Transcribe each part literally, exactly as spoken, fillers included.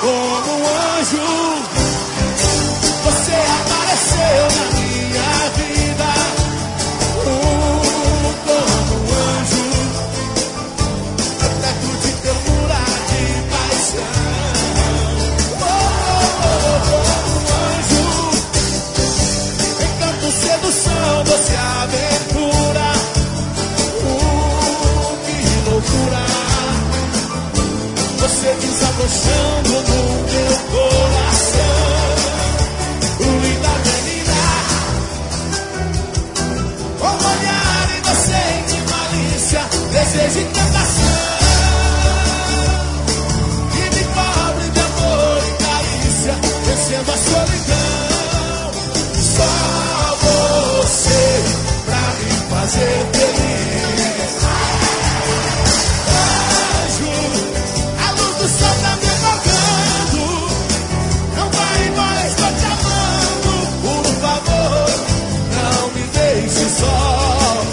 como um anjo. Você apareceu na minha vida, uh, como um anjo, teto de ternura, de paixão. Oh, oh, oh, como um anjo, encanto, sedução, doce aventura, uh, que loucura. Você desabrochando no meu coração. Linda menina, com olhar inocente, malícia, desejo e tentação, que me cobre de amor e carícia, vencendo a solidão. Só você pra me fazer feliz. Anjo, a luz do sol tá me apagando. Não vai embora, estou te amando. Por favor, não me deixe só.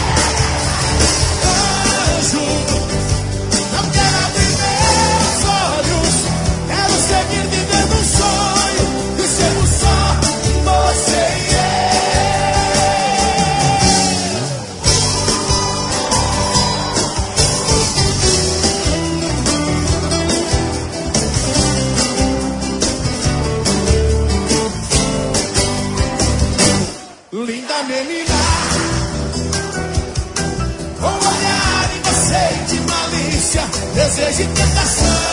Anjo, não quero abrir meus olhos. Quero seguir vivendo um sonho, e sermos só você e eu. Linda menina, com olhar inocente, malícia, desejo e tentação.